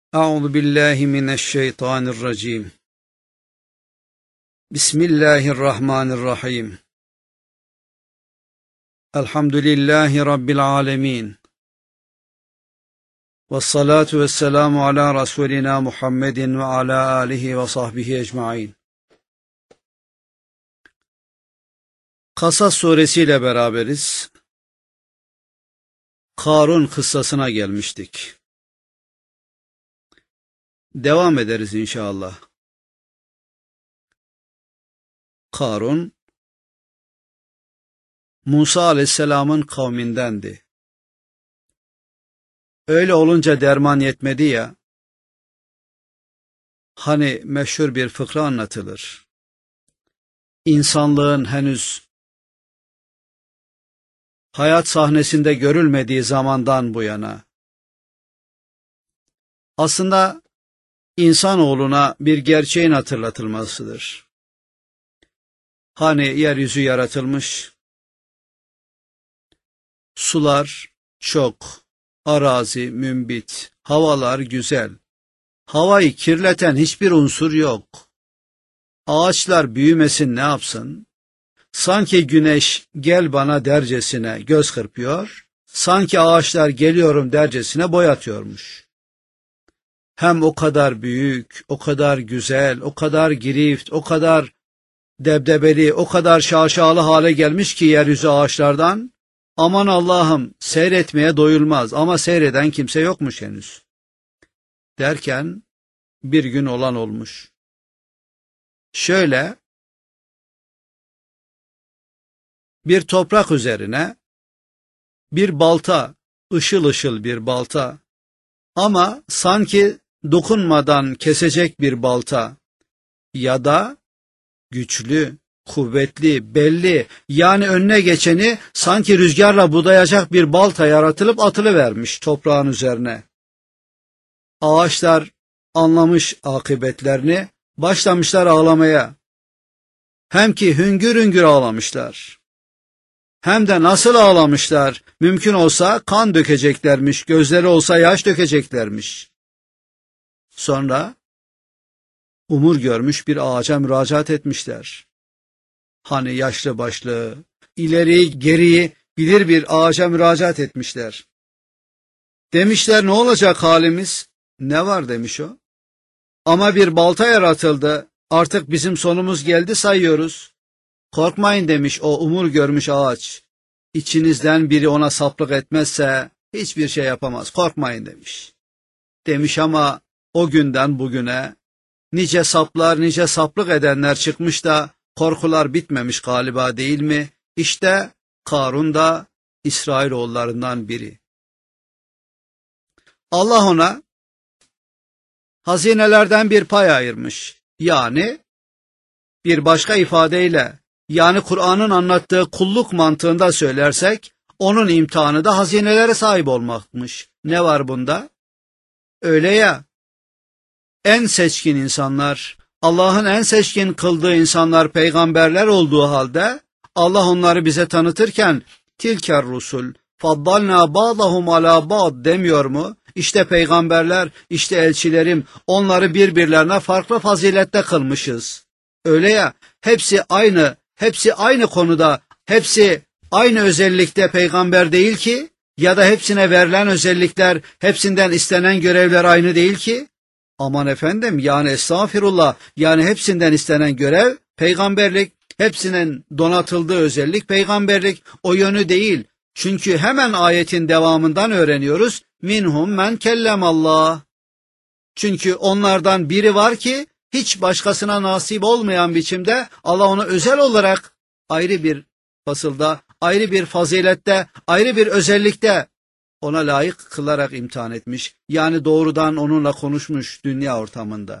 Euzu billahi mineşşeytanirracim. Bismillahirrahmanirrahim. Elhamdülillahi Rabbil alemin. Vessalatu vesselamu ala Resulina Muhammedin ve ala alihi ve sahbihi ecmaîn. Kasas suresiyle beraberiz. Karun kıssasına gelmiştik. Devam ederiz inşallah. Karun, Musa aleyhisselamın kavmindendi. Öyle olunca derman yetmedi ya, hani meşhur bir fıkra anlatılır. İnsanlığın henüz hayat sahnesinde görülmediği zamandan bu yana, aslında insanoğluna bir gerçeğin hatırlatılmasıdır. Hani yeryüzü yaratılmış, sular çok, arazi mümbit, havalar güzel, havayı kirleten hiçbir unsur yok. Ağaçlar büyümesin ne yapsın? Sanki güneş gel bana dercesine göz kırpıyor, sanki ağaçlar geliyorum dercesine boy atıyormuş. Hem o kadar büyük, o kadar güzel, o kadar girift, o kadar debdebeli, o kadar şaşalı hale gelmiş ki yeryüzü ağaçlardan, aman Allah'ım seyretmeye doyulmaz ama seyreden kimse yokmuş henüz. Derken bir gün olan olmuş. Şöyle, bir toprak üzerine bir balta, ışıl ışıl bir balta ama sanki dokunmadan kesecek bir balta ya da güçlü, kuvvetli, belli, yani önüne geçeni sanki rüzgarla budayacak bir balta yaratılıp atılıvermiş toprağın üzerine. Ağaçlar anlamış akıbetlerini, başlamışlar ağlamaya. Hem ki hüngür hüngür ağlamışlar. Hem de nasıl ağlamışlar, mümkün olsa kan dökeceklermiş, gözleri olsa yaş dökeceklermiş. Sonra umur görmüş bir ağaca müracaat etmişler. Hani yaşlı başlı, ileri geriyi bilir bir ağaca müracaat etmişler. Demişler ne olacak halimiz? Ne var demiş o. Ama bir balta yaratıldı, artık bizim sonumuz geldi sayıyoruz. Korkmayın demiş o umur görmüş ağaç. İçinizden biri ona saplık etmezse hiçbir şey yapamaz, korkmayın demiş. Demiş ama o günden bugüne nice saplar, nice saplık edenler çıkmış da korkular bitmemiş galiba değil mi? İşte Karun da İsrailoğullarından biri. Allah ona hazinelerden bir pay ayırmış. Yani bir başka ifadeyle, yani Kur'an'ın anlattığı kulluk mantığında söylersek, onun imtihanı da hazinelere sahip olmakmış. Ne var bunda? Öyle ya, en seçkin insanlar, Allah'ın en seçkin kıldığı insanlar peygamberler olduğu halde, Allah onları bize tanıtırken, tilker rusul, faddalna ba'dahum ala ba'd demiyor mu? İşte peygamberler, işte elçilerim, onları birbirlerine farklı fazilette kılmışız. Öyle ya, hepsi aynı konuda, hepsi aynı özellikte peygamber değil ki, ya da hepsine verilen özellikler, hepsinden istenen görevler aynı değil ki. Aman efendim, yani estağfirullah, yani hepsinden istenen görev peygamberlik, hepsinin donatıldığı özellik peygamberlik, o yönü değil. Çünkü hemen ayetin devamından öğreniyoruz, minhum men kellemallah. Çünkü onlardan biri var ki hiç başkasına nasip olmayan biçimde Allah onu özel olarak ayrı bir fasılda, ayrı bir fazilette, ayrı bir özellikte ona layık kılarak imtihan etmiş. Yani doğrudan onunla konuşmuş dünya ortamında.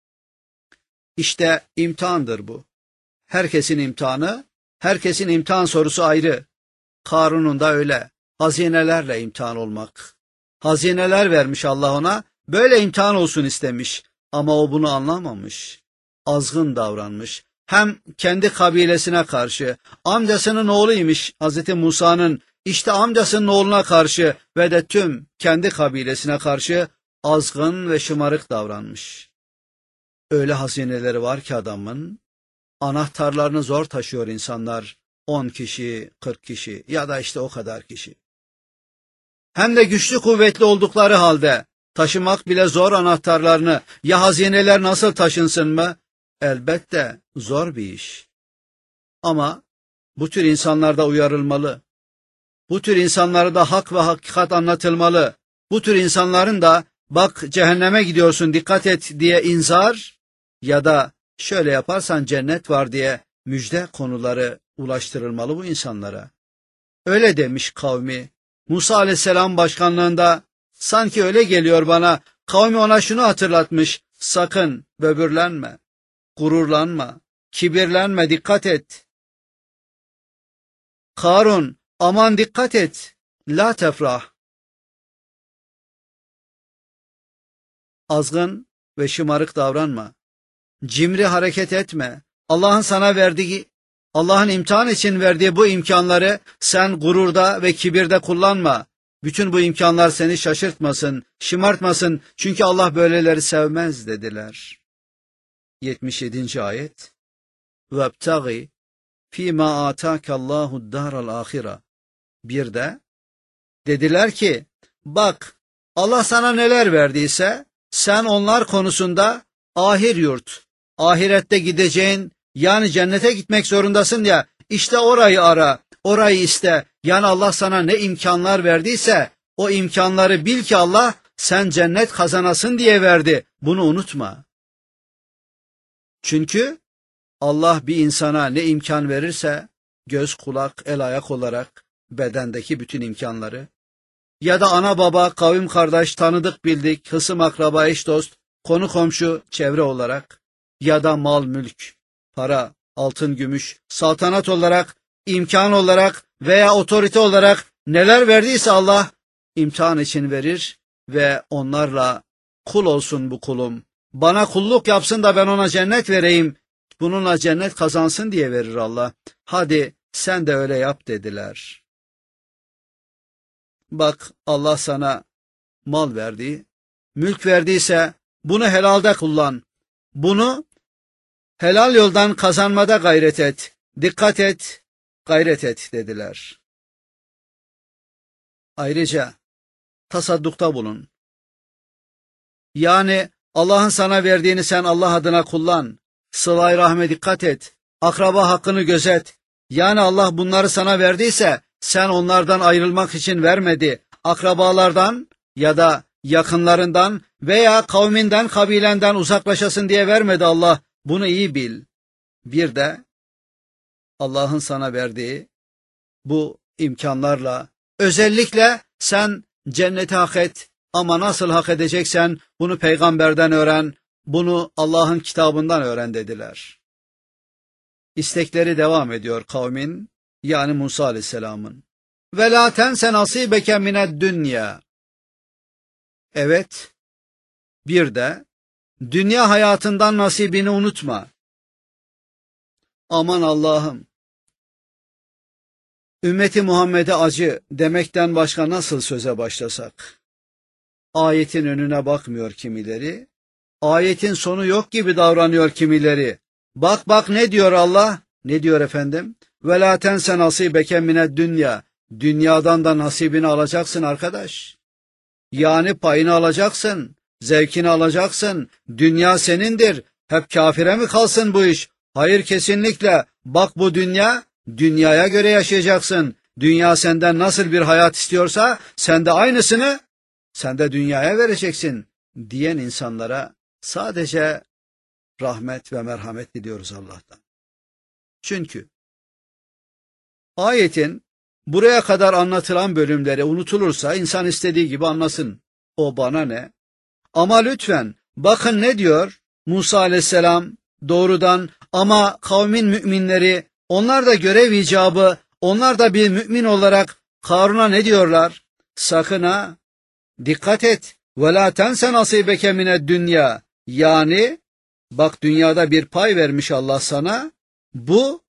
İşte imtihandır bu. Herkesin imtihanı, herkesin imtihan sorusu ayrı. Karun'un da öyle. Hazinelerle imtihan olmak. Hazineler vermiş Allah ona, böyle imtihan olsun istemiş. Ama o bunu anlamamış. Azgın davranmış. Hem kendi kabilesine karşı, amcasının oğluymuş Hz. Musa'nın, İşte amcasının oğluna karşı ve de tüm kendi kabilesine karşı azgın ve şımarık davranmış. Öyle hazineleri var ki adamın, anahtarlarını zor taşıyor insanlar, 10 kişi, 40 kişi ya da işte o kadar kişi. Hem de güçlü kuvvetli oldukları halde taşımak bile zor anahtarlarını, ya hazineler nasıl taşınsın mı? Elbette zor bir iş. Ama bu tür insanlar da uyarılmalı. Bu tür insanlara da hak ve hakikat anlatılmalı. Bu tür insanların da bak cehenneme gidiyorsun dikkat et diye inzar ya da şöyle yaparsan cennet var diye müjde konuları ulaştırılmalı bu insanlara. Öyle demiş kavmi. Musa aleyhisselam başkanlığında sanki öyle geliyor bana, kavmi ona şunu hatırlatmış: sakın böbürlenme, gururlanma, kibirlenme, dikkat et. Karun, aman dikkat et, la tefrah. Azgın ve şımarık davranma, cimri hareket etme. Allah'ın sana verdiği, Allah'ın imtihan için verdiği bu imkanları sen gururda ve kibirde kullanma. Bütün bu imkanlar seni şaşırtmasın, şımartmasın, çünkü Allah böyleleri sevmez dediler. 77. ayet. Vebtagi fîmâ âtâkallâhu dâral âhira. Bir de dediler ki, bak Allah sana neler verdiyse sen onlar konusunda ahir yurt, ahirette gideceğin, yani cennete gitmek zorundasın ya, işte orayı ara, orayı iste. Yani Allah sana ne imkanlar verdiyse o imkanları bil ki Allah sen cennet kazanasın diye verdi. Bunu unutma. Çünkü Allah bir insana ne imkan verirse, göz, kulak, el, ayak olarak bedendeki bütün imkanları, ya da ana baba, kavim kardeş, tanıdık bildik, hısım akraba, eş dost, konu komşu, çevre olarak, ya da mal mülk, para, altın gümüş, saltanat olarak, imkan olarak veya otorite olarak neler verdiyse Allah imtihan için verir ve onlarla kul olsun bu kulum, bana kulluk yapsın da ben ona cennet vereyim, bununla cennet kazansın diye verir Allah. Hadi sen de öyle yap dediler. Bak Allah sana mal verdi, mülk verdiyse bunu helalde kullan. Bunu helal yoldan kazanmada gayret et. Dikkat et, gayret et dediler. Ayrıca tasaddukta bulun. Yani Allah'ın sana verdiğini sen Allah adına kullan. Sıla-i rahme dikkat et. Akraba hakkını gözet. Yani Allah bunları sana verdiyse sen onlardan ayrılmak için vermedi. Akrabalardan ya da yakınlarından veya kavminden, kabilenden uzaklaşasın diye vermedi Allah. Bunu iyi bil. Bir de Allah'ın sana verdiği bu imkanlarla özellikle sen cenneti hak et, ama nasıl hak edeceksen bunu peygamberden öğren, bunu Allah'ın kitabından öğren dediler. İstekleri devam ediyor kavmin, yani Musa aleyhisselamın. Ve la tense nasibeke mined dünya. Evet, bir de dünya hayatından nasibini unutma. Aman Allah'ım, ümmeti Muhammed'e acı demekten başka nasıl söze başlasak? Ayetin önüne bakmıyor kimileri, ayetin sonu yok gibi davranıyor kimileri. Bak bak ne diyor Allah? Ne diyor efendim? Ve la tense nasibeke mined dünya. Dünyadan da nasibini alacaksın arkadaş. Yani payını alacaksın, zevkini alacaksın. Dünya senindir. Hep kafire mi kalsın bu iş? Hayır, kesinlikle. Bak bu dünya, dünyaya göre yaşayacaksın. Dünya senden nasıl bir hayat istiyorsa sen de aynısını sen de dünyaya vereceksin diyen insanlara sadece rahmet ve merhamet diliyoruz Allah'tan. Çünkü ayetin buraya kadar anlatılan bölümleri unutulursa insan istediği gibi anlasın. O bana ne? Ama lütfen bakın ne diyor Musa aleyhisselam doğrudan, ama kavmin müminleri, onlar da görev icabı, onlar da bir mümin olarak Karun'a ne diyorlar? Sakın ha, dikkat et. Ve la tense nasibeke mined dünya. Yani bak dünyada bir pay vermiş Allah sana. Bu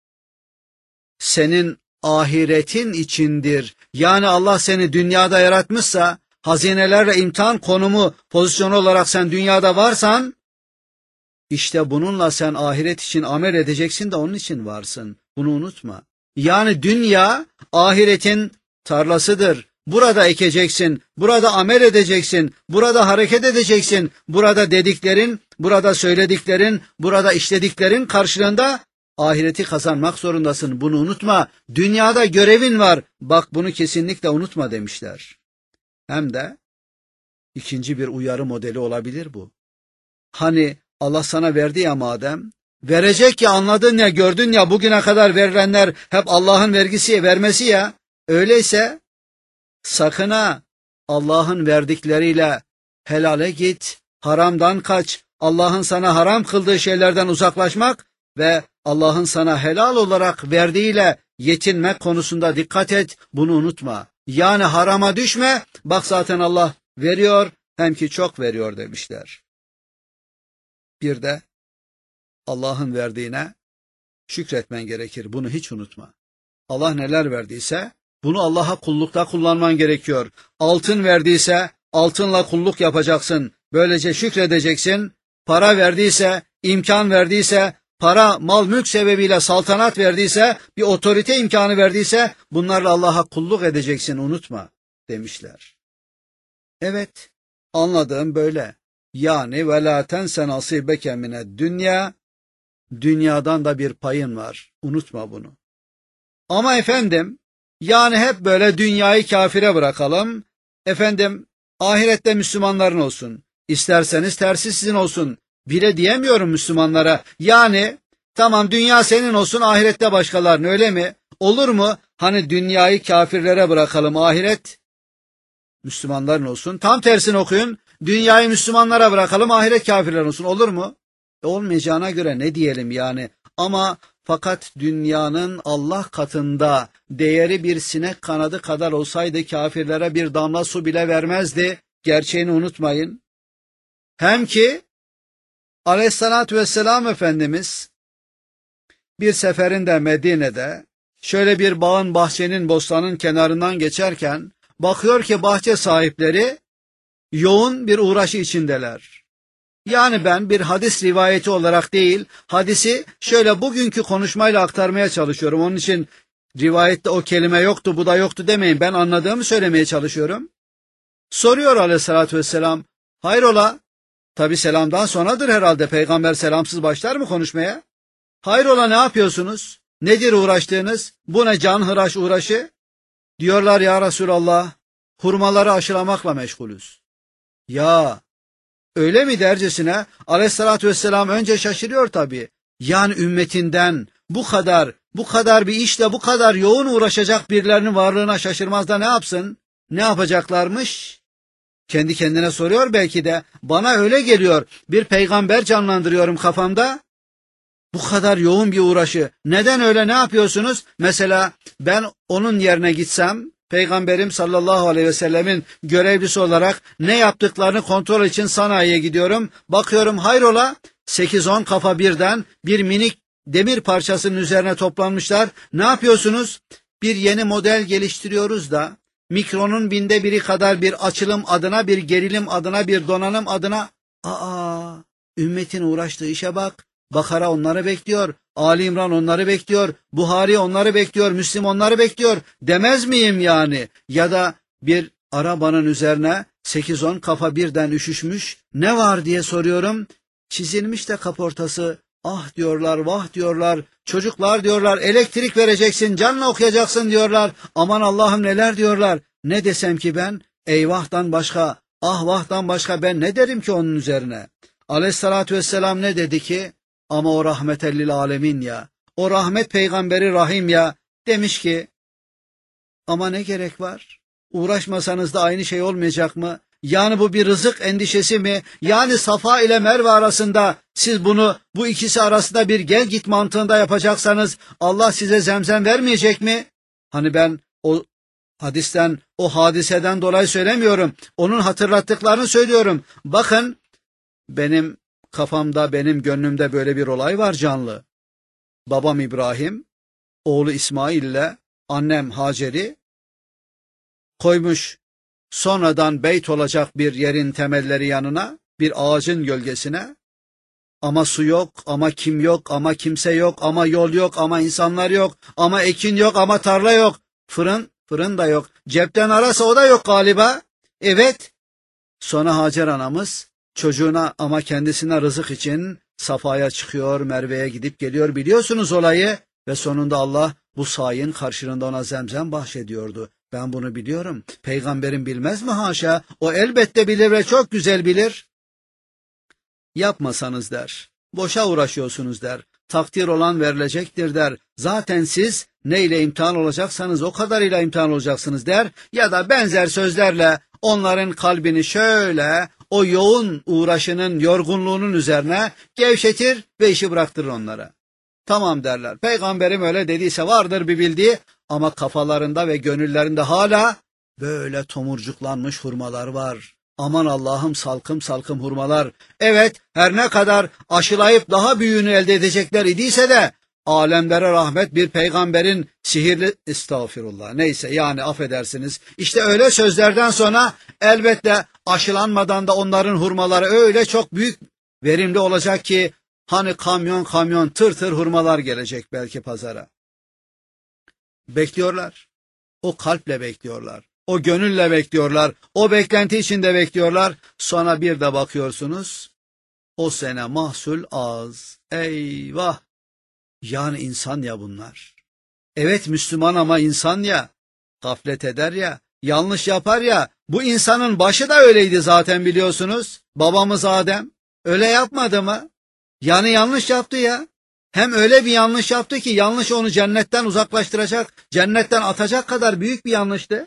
senin ahiretin içindir. Yani Allah seni dünyada yaratmışsa hazinelerle imtihan konumu, pozisyonu olarak sen dünyada varsan, işte bununla sen ahiret için amel edeceksin de onun için varsın. Bunu unutma. Yani dünya ahiretin tarlasıdır. Burada ekeceksin, burada amel edeceksin, burada hareket edeceksin. Burada dediklerin, burada söylediklerin, burada işlediklerin karşılığında ahireti kazanmak zorundasın. Bunu unutma. Dünyada görevin var. Bak bunu kesinlikle unutma demişler. Hem de ikinci bir uyarı modeli olabilir bu. Hani Allah sana verdi ya madem, verecek ya, anladın ya, gördün ya, bugüne kadar verilenler hep Allah'ın vermesi ya. Öyleyse sakın ha, Allah'ın verdikleriyle helale git, haramdan kaç, Allah'ın sana haram kıldığı şeylerden uzaklaşmak ve Allah'ın sana helal olarak verdiğiyle yetinmek konusunda dikkat et, bunu unutma. Yani harama düşme, bak zaten Allah veriyor, hem ki çok veriyor demişler. Bir de Allah'ın verdiğine şükretmen gerekir, bunu hiç unutma. Allah neler verdiyse bunu Allah'a kullukta kullanman gerekiyor. Altın verdiyse altınla kulluk yapacaksın. Böylece şükredeceksin. Para verdiyse, imkan verdiyse, para, mal, mülk sebebiyle saltanat verdiyse, bir otorite imkanı verdiyse bunlarla Allah'a kulluk edeceksin, unutma demişler. Evet, anladığım böyle. Yani ve la tense nasibeke mined dünya, dünyadan da bir payın var. Unutma bunu. Ama efendim, yani hep böyle dünyayı kafire bırakalım. Efendim, ahirette Müslümanların olsun. İsterseniz tersi sizin olsun. Bile diyemiyorum Müslümanlara. Yani tamam, dünya senin olsun, ahirette başkalarının, öyle mi? Olur mu? Hani dünyayı kafirlere bırakalım, ahiret Müslümanların olsun. Tam tersini okuyun. Dünyayı Müslümanlara bırakalım, ahiret kafirler olsun. Olur mu? Olmayacağına göre ne diyelim yani? Ama fakat dünyanın Allah katında değeri bir sinek kanadı kadar olsaydı kafirlere bir damla su bile vermezdi. Gerçeğini unutmayın. Hem ki Aleyhissalatü vesselam Efendimiz bir seferinde Medine'de şöyle bir bağın, bahçenin, bostanın kenarından geçerken bakıyor ki bahçe sahipleri yoğun bir uğraşı içindeler. Yani ben bir hadis rivayeti olarak değil, hadisi şöyle bugünkü konuşmayla aktarmaya çalışıyorum. Onun için rivayette o kelime yoktu, bu da yoktu demeyin. Ben anladığımı söylemeye çalışıyorum. Soruyor Aleyhissalatü vesselam, hayrola? Tabi selamdan sonradır herhalde, peygamber selamsız başlar mı konuşmaya? Hayrola, ne yapıyorsunuz? Nedir uğraştığınız? Bu ne canhıraş uğraşı? Diyorlar ya Resulallah, hurmaları aşılamakla meşgulüz. Ya öyle mi dercesine? Aleyhissalatü vesselam önce şaşırıyor tabii. Yani ümmetinden bu kadar bir işle bu kadar yoğun uğraşacak birilerinin varlığına şaşırmaz da ne yapsın? Ne yapacaklarmış? Kendi kendine soruyor belki de. Bana öyle geliyor. Bir peygamber canlandırıyorum kafamda. Bu kadar yoğun bir uğraşı. Neden öyle, ne yapıyorsunuz? Mesela ben onun yerine gitsem, Peygamberim sallallahu aleyhi ve sellemin görevlisi olarak ne yaptıklarını kontrol için sanayiye gidiyorum. Bakıyorum hayrola, 8-10 kafa birden bir minik demir parçasının üzerine toplanmışlar. Ne yapıyorsunuz? Bir yeni model geliştiriyoruz da mikronun 1/1000'i kadar bir açılım adına, bir gerilim adına, bir donanım adına. Ümmetin uğraştığı işe bak. Bakara onları bekliyor, Ali İmran onları bekliyor, Buhari onları bekliyor, Müslim onları bekliyor demez miyim yani? Ya da bir arabanın üzerine 8-10 kafa birden üşüşmüş, ne var diye soruyorum. Çizilmiş de kaportası, ah diyorlar, vah diyorlar, çocuklar diyorlar, elektrik vereceksin, canla okuyacaksın diyorlar, aman Allah'ım neler diyorlar. Ne desem ki ben, eyvahtan başka, ah vahtan başka ben ne derim ki onun üzerine? Aleyhissalatü vesselam ne dedi ki? Ama o rahmetellil alemin ya, o rahmet peygamberi rahim ya, demiş ki, ama ne gerek var? Uğraşmasanız da aynı şey olmayacak mı? Yani bu bir rızık endişesi mi? Yani Safa ile Merve arasında siz bunu, bu ikisi arasında bir gel git mantığında yapacaksanız Allah size zemzem vermeyecek mi? Hani ben o hadisten, o hadiseden dolayı söylemiyorum. Onun hatırlattıklarını söylüyorum. Bakın, benim kafamda, benim gönlümde böyle bir olay var canlı. Babam İbrahim, oğlu İsmail ile annem Hacer'i koymuş sonradan beyt olacak bir yerin temelleri yanına, bir ağacın gölgesine, ama su yok, ama kim yok, ama kimse yok, ama yol yok, ama insanlar yok, ama ekin yok, ama tarla yok, fırın da yok, cepten arasa o da yok galiba. Evet, sonra Hacer anamız çocuğuna ama kendisine rızık için Safa'ya çıkıyor, Merve'ye gidip geliyor, biliyorsunuz olayı, ve sonunda Allah bu sayın karşılığında ona zemzem bahşediyordu. Ben bunu biliyorum. Peygamberim bilmez mi haşa? O elbette bilir ve çok güzel bilir. Yapmasanız der. Boşa uğraşıyorsunuz der. Takdir olan verilecektir der. Zaten siz neyle imtihan olacaksanız o kadarıyla imtihan olacaksınız der. Ya da benzer sözlerle onların kalbini şöyle o yoğun uğraşının yorgunluğunun üzerine gevşetir ve işi bıraktırır onlara. Tamam derler. Peygamberim öyle dediyse vardır bir bildiği, ama kafalarında ve gönüllerinde hala böyle tomurcuklanmış hurmalar var. Aman Allah'ım, salkım salkım hurmalar. Evet, her ne kadar aşılayıp daha büyüğünü elde edecekler idiyse de alemlere rahmet bir peygamberin sihirli, estağfirullah, neyse yani affedersiniz. İşte öyle sözlerden sonra elbette aşılanmadan da onların hurmaları öyle çok büyük, verimli olacak ki hani kamyon kamyon tır tır hurmalar gelecek belki pazara. Bekliyorlar. O kalple bekliyorlar. O gönülle bekliyorlar. O beklenti içinde bekliyorlar. Sonra bir de bakıyorsunuz, o sene mahsul az. Eyvah! Yani insan ya bunlar. Evet, Müslüman ama insan ya. Gaflet eder ya. Yanlış yapar ya. Bu insanın başı da öyleydi zaten, biliyorsunuz. Babamız Adem. Öyle yapmadı mı? Yani yanlış yaptı ya. Hem öyle bir yanlış yaptı ki yanlış onu cennetten uzaklaştıracak, cennetten atacak kadar büyük bir yanlıştı.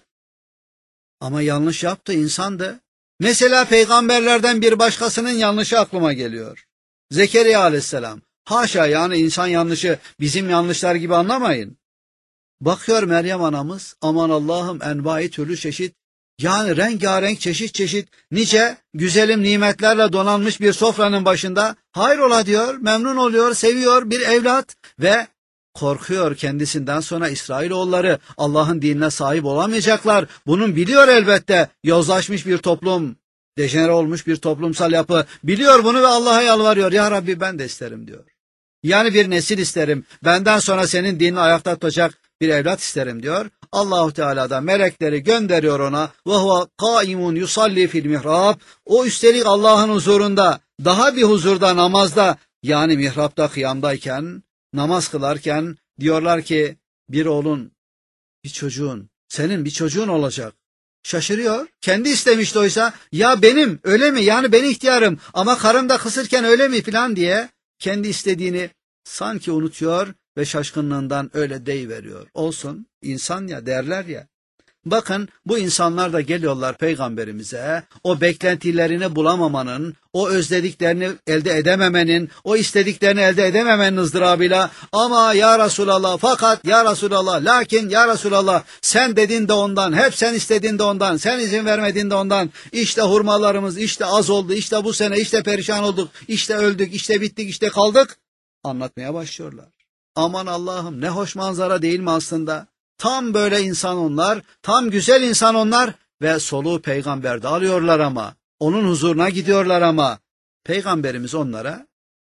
Ama yanlış yaptı, insandı. Mesela peygamberlerden bir başkasının yanlışı aklıma geliyor. Zekeriya aleyhisselam. Haşa, yani insan yanlışı bizim yanlışlar gibi anlamayın. Bakıyor Meryem anamız, aman Allah'ım, envai türlü çeşit, yani rengarenk çeşit çeşit nice güzelim nimetlerle donanmış bir sofranın başında, hayrola diyor, memnun oluyor, seviyor bir evlat ve korkuyor kendisinden sonra İsrailoğulları Allah'ın dinine sahip olamayacaklar. Bunun biliyor elbette, yozlaşmış bir toplum, dejenere olmuş bir toplumsal yapı, biliyor bunu ve Allah'a yalvarıyor. Ya Rabbi, ben de isterim diyor. Yani bir nesil isterim, benden sonra senin dinini ayakta tutacak bir evlat isterim diyor. Allahu Teala da melekleri gönderiyor ona. Ve huve kaimun yusalli fil mihrab. O üstelik Allah'ın huzurunda, daha bir huzurda, namazda, yani mihrapta, kıyamdayken, namaz kılarken diyorlar ki bir oğlun, bir çocuğun, senin bir çocuğun olacak. Şaşırıyor. Kendi istemişti oysa. Ya benim, öyle mi? Yani ben ihtiyarım ama karımda kısırken öyle mi filan diye kendi istediğini sanki unutuyor ve şaşkınlığından öyle deyiveriyor. Olsun, insan ya, derler ya. Bakın, bu insanlar da geliyorlar peygamberimize, o beklentilerini bulamamanın, o özlediklerini elde edememenin, o istediklerini elde edememenin ızdırabıyla, ama ya Resulallah, fakat ya Resulallah, lakin ya Resulallah, sen dedin de ondan, hep sen istedin de ondan, sen izin vermedin de ondan, işte hurmalarımız işte az oldu, işte bu sene işte perişan olduk, işte öldük, işte bittik, işte kaldık, anlatmaya başlıyorlar. Aman Allah'ım, ne hoş manzara değil mi aslında? Tam böyle insan onlar, tam güzel insan onlar ve soluğu peygamberde alıyorlar ama, onun huzuruna gidiyorlar ama, peygamberimiz onlara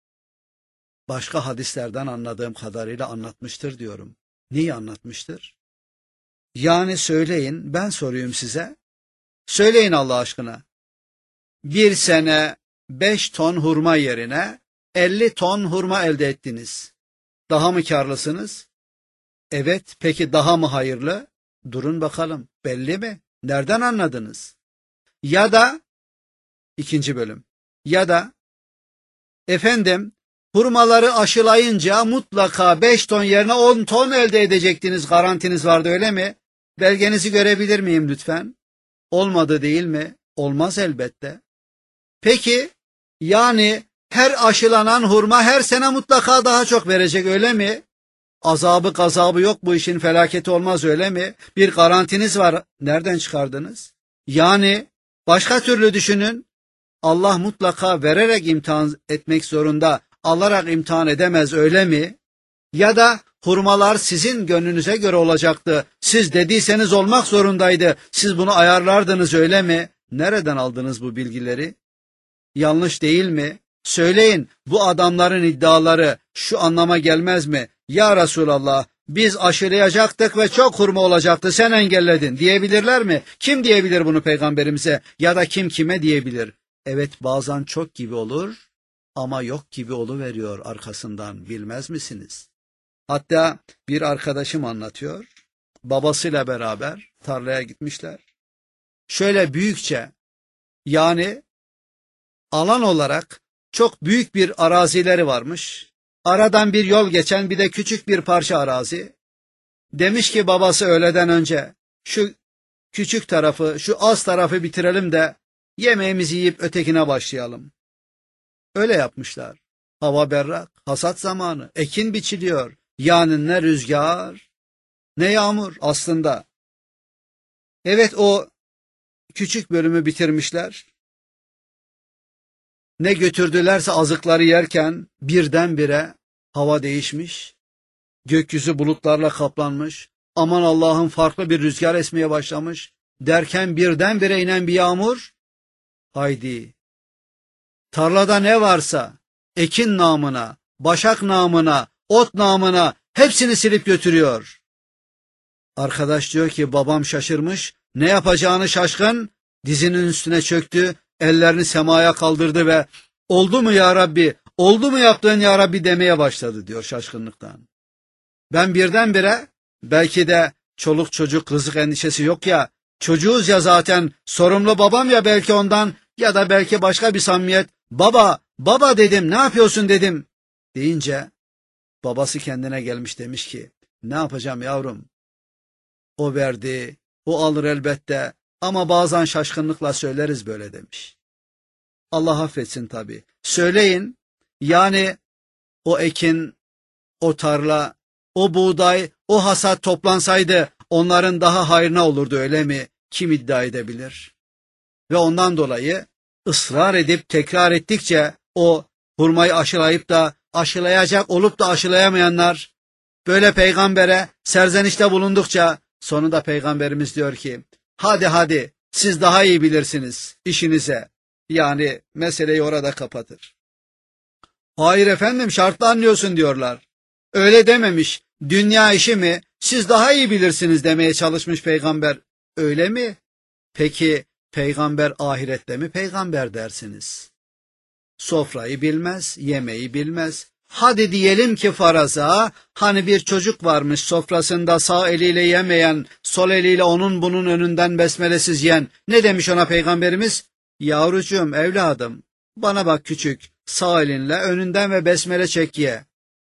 başka hadislerden anladığım kadarıyla anlatmıştır diyorum. Neyi anlatmıştır? Yani söyleyin, ben sorayım size. Söyleyin Allah aşkına. Bir sene 5 ton hurma yerine 50 ton hurma elde ettiniz. Daha mı karlısınız? Evet, peki daha mı hayırlı? Durun bakalım, belli mi? Nereden anladınız? Ya da, ikinci bölüm, ya da, efendim, hurmaları aşılayınca mutlaka 5 ton yerine 10 ton elde edecektiniz, garantiniz vardı, öyle mi? Belgenizi görebilir miyim lütfen? Olmadı değil mi? Olmaz elbette. Peki, yani her aşılanan hurma her sene mutlaka daha çok verecek, öyle mi? Azabı gazabı yok bu işin, felaketi olmaz, öyle mi? Bir garantiniz var, nereden çıkardınız? Yani başka türlü düşünün, Allah mutlaka vererek imtihan etmek zorunda, alarak imtihan edemez, öyle mi? Ya da Hurmalar sizin gönlünüze göre olacaktı. Siz dediyseniz olmak zorundaydı. Siz bunu ayarlardınız öyle mi? Nereden aldınız bu bilgileri? Yanlış değil mi? Söyleyin, bu adamların iddiaları şu anlama gelmez mi? Ya Resulallah, biz aşılayacaktık ve çok hurma olacaktı, sen engelledin diyebilirler mi? Kim diyebilir bunu peygamberimize ya da kim kime diyebilir? Evet, bazen çok gibi olur ama yok gibi oluveriyor arkasından, bilmez misiniz? Hatta bir arkadaşım anlatıyor, babasıyla beraber tarlaya gitmişler. Şöyle büyükçe, yani alan olarak çok büyük bir arazileri varmış. Aradan bir yol geçen bir de küçük bir parça arazi. Demiş ki babası öğleden önce şu küçük tarafı, şu az tarafı bitirelim de yemeğimizi yiyip ötekine başlayalım. Öyle yapmışlar. Hava berrak, hasat zamanı, ekin biçiliyor. Yani ne rüzgar, ne yağmur aslında. Evet, o küçük bölümü bitirmişler. Ne götürdülerse azıkları yerken birdenbire hava değişmiş. Gökyüzü bulutlarla kaplanmış. Aman Allah'ım, farklı bir rüzgar esmeye başlamış. Derken birdenbire inen bir yağmur. Haydi. Tarlada ne varsa ekin namına, başak namına, ot namına hepsini silip götürüyor. Arkadaş diyor ki babam şaşırmış. Ne yapacağını şaşkın. Dizinin üstüne çöktü. Ellerini semaya kaldırdı ve oldu mu ya Rabbi, oldu mu yaptığın ya Rabbi demeye başladı diyor şaşkınlıktan. Ben birdenbire, belki de çoluk çocuk rızık endişesi yok ya, çocuğuz ya zaten, sorumlu babam ya, belki ondan ya da belki başka bir samimiyet, baba, baba dedim, ne yapıyorsun dedim deyince babası kendine gelmiş, demiş ki ne yapacağım yavrum, o verdi, o alır elbette ama bazen şaşkınlıkla söyleriz böyle demiş. Allah affetsin tabii. Söyleyin, yani o ekin, o tarla, o buğday, o hasat toplansaydı onların daha hayrına olurdu öyle mi? Kim iddia edebilir? Ve ondan dolayı ısrar edip tekrar ettikçe o hurmayı aşılayıp da aşılayacak olup da aşılayamayanlar böyle peygambere serzenişte bulundukça sonunda peygamberimiz diyor ki hadi hadi siz daha iyi bilirsiniz işinize. Yani meseleyi orada kapatır. Hayır efendim, şartlı anlıyorsun diyorlar. Öyle dememiş. Dünya işi mi? Siz daha iyi bilirsiniz demeye çalışmış peygamber. Öyle mi? Peki peygamber ahirette mi peygamber dersiniz? Sofrayı bilmez, yemeği bilmez. Hadi diyelim ki faraza, hani bir çocuk varmış sofrasında sağ eliyle yemeyen, sol eliyle onun bunun önünden besmelesiz yiyen. Ne demiş ona peygamberimiz? Yavrucuğum, evladım, bana bak küçük, sağ elinle önünden ve besmele çek ye.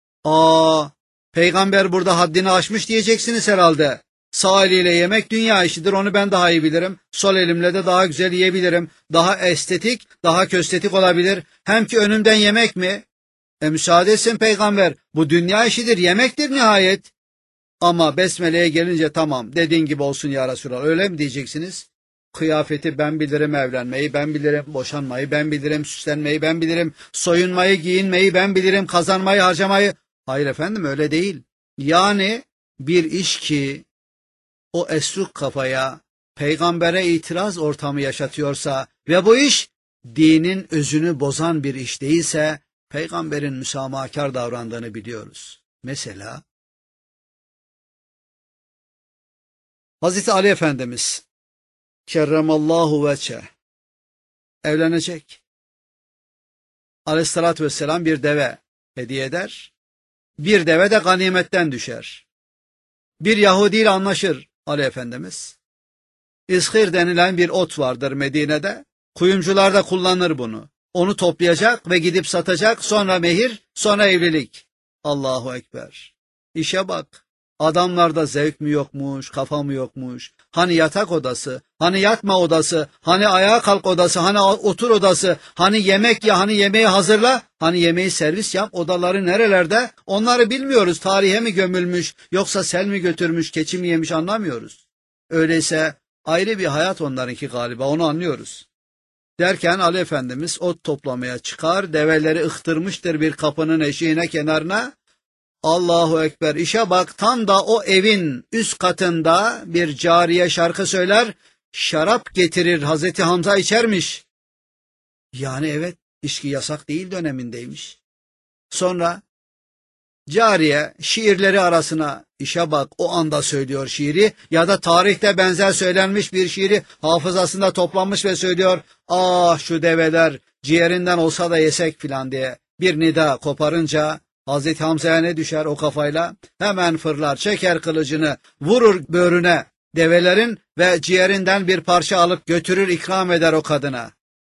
Peygamber burada haddini aşmış diyeceksiniz herhalde. Sağ eliyle yemek dünya işidir, onu ben daha iyi bilirim. Sol elimle de daha güzel yiyebilirim. Daha estetik, daha köstetik olabilir. Hem ki önümden yemek mi? Müsaade etsin peygamber, bu dünya işidir, yemektir nihayet. Ama besmeleye gelince tamam, dediğin gibi olsun ya Resulallah, öyle mi diyeceksiniz? Kıyafeti ben bilirim, evlenmeyi ben bilirim, boşanmayı ben bilirim, süslenmeyi ben bilirim, soyunmayı, giyinmeyi ben bilirim, kazanmayı, harcamayı. Hayır efendim, öyle değil. Yani bir iş ki o esruk kafaya peygambere itiraz ortamı yaşatıyorsa ve bu iş dinin özünü bozan bir iş değilse peygamberin müsamahakar davrandığını biliyoruz. Mesela Hazreti Ali Efendimiz kerremallahu veçhe evlenecek. Aleyhissalatü vesselam bir deve hediye eder. Bir deve de ganimetten düşer. Bir Yahudi ile anlaşır Ali Efendimiz. İshir denilen bir ot vardır Medine'de. Kuyumcular da kullanır bunu. Onu toplayacak ve gidip satacak, sonra mehir, sonra evlilik. Allahu Ekber. İşe bak. Adamlarda zevk mi yokmuş, kafa mı yokmuş? Hani yatak odası, hani yatma odası, hani ayağa kalk odası, hani otur odası, hani yemek ya, hani yemeği hazırla, hani yemeği servis yap, odaları nerelerde? Onları bilmiyoruz. Tarihe mi gömülmüş, yoksa sel mi götürmüş, keçi mi yemiş anlamıyoruz. Öyleyse ayrı bir hayat onlarınki galiba, onu anlıyoruz. Derken Ali Efendimiz ot toplamaya çıkar, develeri ıhtırmıştır bir kapının eşiğine kenarına. Allahu Ekber, işe bak, tam da o evin üst katında bir cariye şarkı söyler, şarap getirir, Hazreti Hamza içermiş. Yani evet, içki yasak değil dönemindeymiş. Sonra cariye şiirleri arasına, işe bak, o anda söylüyor şiiri ya da tarihte benzer söylenmiş bir şiiri hafızasında toplanmış ve söylüyor. Ah şu develer ciğerinden olsa da yesek filan diye bir nida koparınca Hazreti Hamza'ya ne düşer o kafayla? Hemen fırlar, çeker kılıcını, vurur böğrüne develerin ve ciğerinden bir parça alıp götürür, ikram eder o kadına.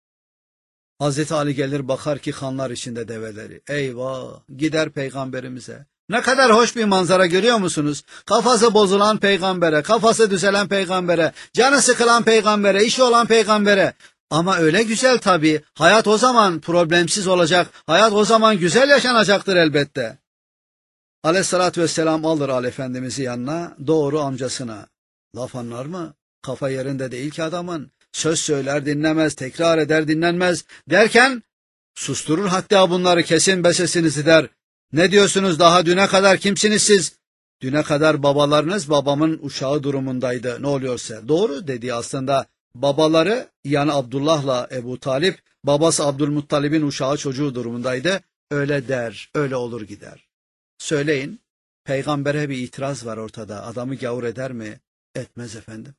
Hazreti Ali gelir, bakar ki kanlar içinde develeri. Eyvah, gider peygamberimize. Ne kadar hoş bir manzara, görüyor musunuz? Kafası bozulan peygambere, kafası düzelen peygambere, canı sıkılan peygambere, işi olan peygambere. Ama öyle güzel tabii. Hayat o zaman problemsiz olacak. Hayat o zaman güzel yaşanacaktır elbette. Aleyhissalatü vesselam alır Ali Efendimiz'i yanına, doğru amcasına. Laf anlar mı? Kafa yerinde değil ki adamın. Söz söyler dinlemez, tekrar eder dinlenmez derken susturur hatta bunları, kesin be sesinizi der. Ne diyorsunuz, daha düne kadar kimsiniz siz? Düne kadar babalarınız babamın uşağı durumundaydı, ne oluyorsa. Doğru dedi aslında, babaları yani Abdullah'la Ebu Talip, babası Abdülmuttalib'in uşağı çocuğu durumundaydı. Öyle der, öyle olur gider. Söyleyin, peygambere bir itiraz var ortada, adamı gavur eder mi? Etmez efendim.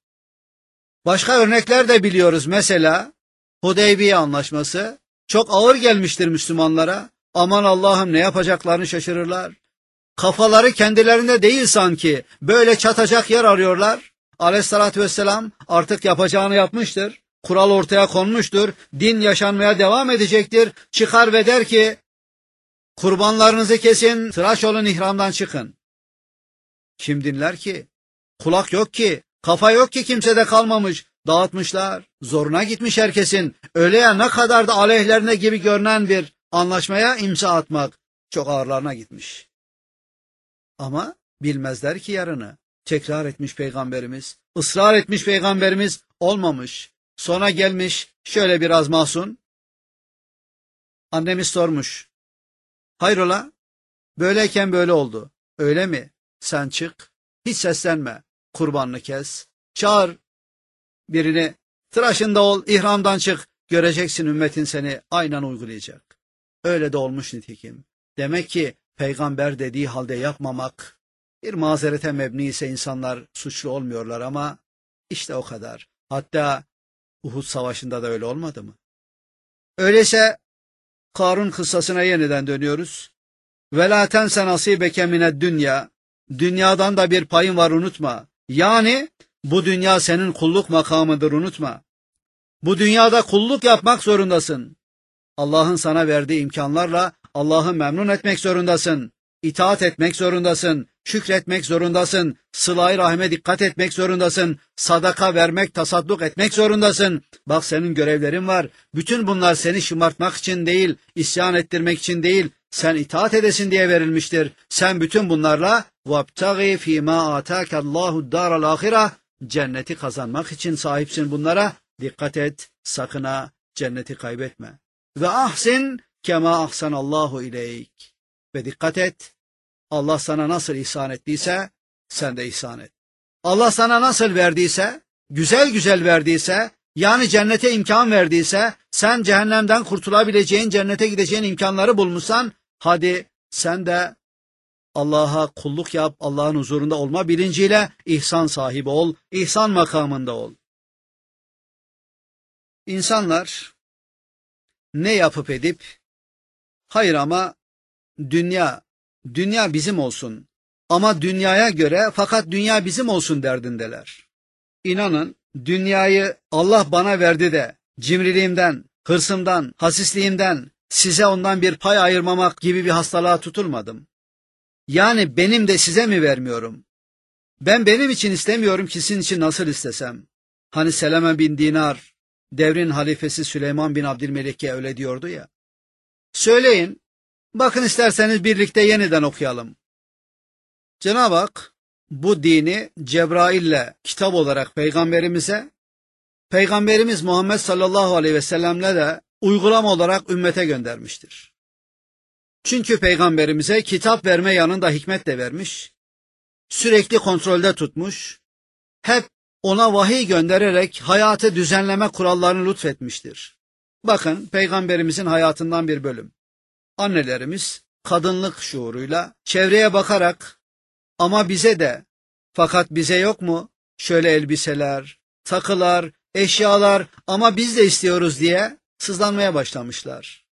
Başka örnekler de biliyoruz. Mesela Hudeybiye Anlaşması çok ağır gelmiştir Müslümanlara. Aman Allah'ım, ne yapacaklarını şaşırırlar. Kafaları kendilerinde değil sanki. Böyle çatacak yer arıyorlar. Aleyhissalatü vesselam artık yapacağını yapmıştır. Kural ortaya konmuştur. Din yaşanmaya devam edecektir. Çıkar ve der ki kurbanlarınızı kesin, tıraş olun, ihramdan çıkın. Kim dinler ki? Kulak yok ki. Kafa yok ki, kimsede kalmamış. Dağıtmışlar. Zoruna gitmiş herkesin. Öyle ya, ne kadar da aleyhlerine gibi görünen bir anlaşmaya imza atmak çok ağırlarına gitmiş. Ama bilmezler ki yarını. Tekrar etmiş peygamberimiz. Israr etmiş peygamberimiz. Olmamış. Sonra gelmiş şöyle biraz mahzun. Annemiz sormuş. Hayrola? Böyleyken böyle oldu. Öyle mi? Sen çık. Hiç seslenme. Kurbanını kes. Çağır birini. Tıraşında ol. İhramdan çık. Göreceksin ümmetin seni aynen uygulayacak. Öyle de olmuş nitekim. Demek ki peygamber dediği halde yapmamak bir mazerete mebni ise insanlar suçlu olmuyorlar ama işte o kadar. Hatta Uhud Savaşı'nda da öyle olmadı mı? Öyleyse Karun kıssasına yeniden dönüyoruz. وَلَا تَنْسَ نَصِيبَكَ مِنَ الدُّنْيَا Dünyadan da bir payın var, unutma. Yani bu dünya senin kulluk makamıdır, unutma. Bu dünyada kulluk yapmak zorundasın. Allah'ın sana verdiği imkanlarla Allah'ı memnun etmek zorundasın. İtaat etmek zorundasın. Şükretmek zorundasın. Sıla-i rahime dikkat etmek zorundasın. Sadaka vermek, tasadduk etmek zorundasın. Bak, senin görevlerin var. Bütün bunlar seni şımartmak için değil, isyan ettirmek için değil, sen itaat edesin diye verilmiştir. Sen bütün bunlarla وَابْتَغِي فِي مَا آتَاكَ اللّٰهُ الدَّارَ الْآخِرَةِ Cenneti kazanmak için sahipsin bunlara. Dikkat et, sakın ha cenneti kaybetme. Ve ahsin kema ahsanallahu ileyk. Ve dikkat et, Allah sana nasıl ihsan ettiyse sen de ihsan et. Allah sana nasıl verdiyse, güzel güzel verdiyse, yani cennete imkan verdiyse, sen cehennemden kurtulabileceğin, cennete gideceğin imkanları bulmuşsan, hadi sen de Allah'a kulluk yap, Allah'ın huzurunda olma bilinciyle ihsan sahibi ol, ihsan makamında ol. İnsanlar ne yapıp edip, hayır ama dünya bizim olsun ama dünyaya göre, fakat dünya bizim olsun derdindeler. İnanın, dünyayı Allah bana verdi de cimriliğimden, hırsımdan, hasisliğimden size ondan bir pay ayırmamak gibi bir hastalığa tutulmadım. Yani benim de size mi vermiyorum? Ben benim için istemiyorum ki sizin için nasıl istesem? Hani Seleme bin Dinar, devrin halifesi Süleyman bin Abdülmelik'e öyle diyordu ya. Söyleyin, bakın isterseniz birlikte yeniden okuyalım. Cenab-ı Hak bu dini Cebrail'le kitap olarak peygamberimize, Peygamberimiz Muhammed sallallahu aleyhi ve sellem'le de uygulama olarak ümmete göndermiştir. Çünkü peygamberimize kitap verme yanında hikmet de vermiş, sürekli kontrolde tutmuş, hep ona vahiy göndererek hayatı düzenleme kurallarını lütfetmiştir. Bakın peygamberimizin hayatından bir bölüm. Annelerimiz kadınlık şuuruyla, çevreye bakarak ama bize de, fakat bize yok mu şöyle elbiseler, takılar, eşyalar ama biz de istiyoruz diye sızlanmaya başlamışlar.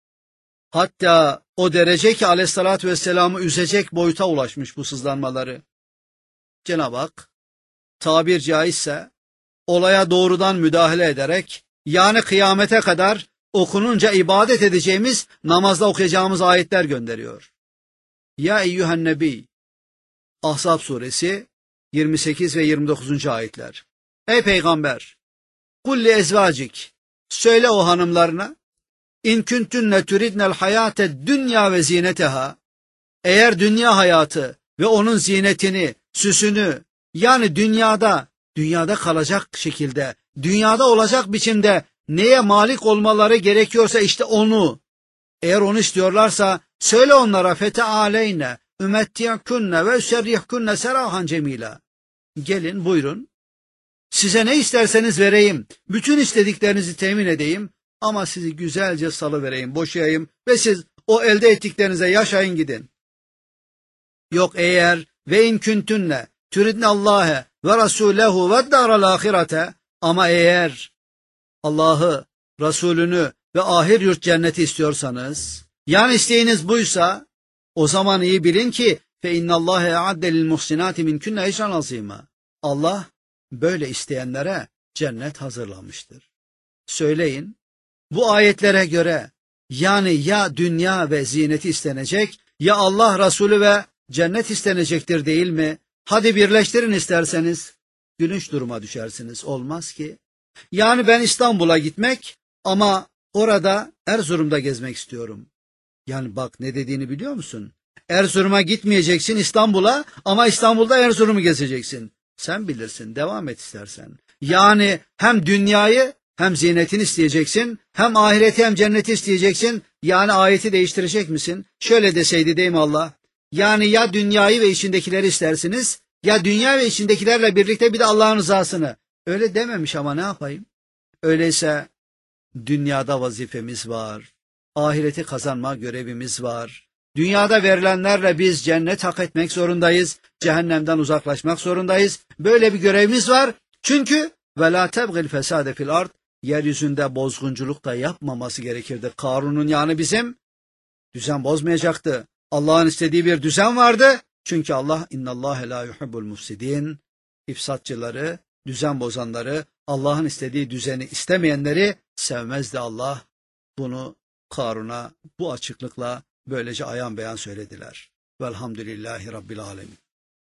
Hatta o derece ki aleyhissalatü vesselam'ı üzecek boyuta ulaşmış bu sızlanmaları. Cenab-ı Hak tabir caizse olaya doğrudan müdahale ederek, yani kıyamete kadar okununca ibadet edeceğimiz, namazda okuyacağımız ayetler gönderiyor. Ya eyyühen nebi, Ahzab suresi 28 ve 29. ayetler. Ey peygamber, kulli ezvacik, söyle o hanımlarına, in kuntunne turidnel hayate dünya ve zineteha, eğer dünya hayatı ve onun zinetini, süsünü, yani dünyada kalacak şekilde, dünyada olacak biçimde neye malik olmaları gerekiyorsa işte onu, eğer onu istiyorlarsa söyle onlara fetealeyne ümetti'kunne ve üserrihkunne serahan cemila. Gelin buyurun, size ne isterseniz vereyim, bütün istediklerinizi temin edeyim ama sizi güzelce salıvereyim, boşayayım ve siz o elde ettiklerinize yaşayın gidin. Yok eğer ve in kuntunne turidne Allah'e ve Rasulehu ve daral ahirete, ama eğer Allah'ı, Resulünü ve ahir yurt cenneti istiyorsanız, yani isteğiniz buysa, o zaman iyi bilin ki fe innallâhe e'adde lil muhsinâti minkünne ecran azîmâ. Allah böyle isteyenlere cennet hazırlamıştır. Söyleyin, bu ayetlere göre yani ya dünya ve zineti istenecek, ya Allah, Resulü ve cennet istenecektir değil mi? Hadi birleştirin isterseniz. Gülünç duruma düşersiniz. Olmaz ki. Yani ben İstanbul'a gitmek ama orada Erzurum'da gezmek istiyorum. Yani bak ne dediğini biliyor musun? Erzurum'a gitmeyeceksin, İstanbul'a, ama İstanbul'da Erzurum'u gezeceksin. Sen bilirsin, devam et istersen. Yani hem dünyayı hem zinetini isteyeceksin, hem ahireti hem cenneti isteyeceksin. Yani ayeti değiştirecek misin? Şöyle deseydi değil mi Allah? Yani ya dünyayı ve içindekileri istersiniz, ya dünya ve içindekilerle birlikte bir de Allah'ın rızasını. Öyle dememiş ama ne yapayım? Öyleyse dünyada vazifemiz var, ahireti kazanma görevimiz var. Dünyada verilenlerle biz cennet hak etmek zorundayız, cehennemden uzaklaşmak zorundayız. Böyle bir görevimiz var. Çünkü وَلَا تَبْغِ الْفَسَادَ فِي الْأَرْضِ, yeryüzünde bozgunculuk da yapmaması gerekirdi. Karun'un yani bizim düzen bozmayacaktı. Allah'ın istediği bir düzen vardı. Çünkü Allah innallâhe lâ yuhibbul mufsidin, ifsatçıları, düzen bozanları, Allah'ın istediği düzeni istemeyenleri sevmezdi Allah. Bunu Karun'a bu açıklıkla böylece ayan beyan söylediler. Velhamdülillahi Rabbil alemin.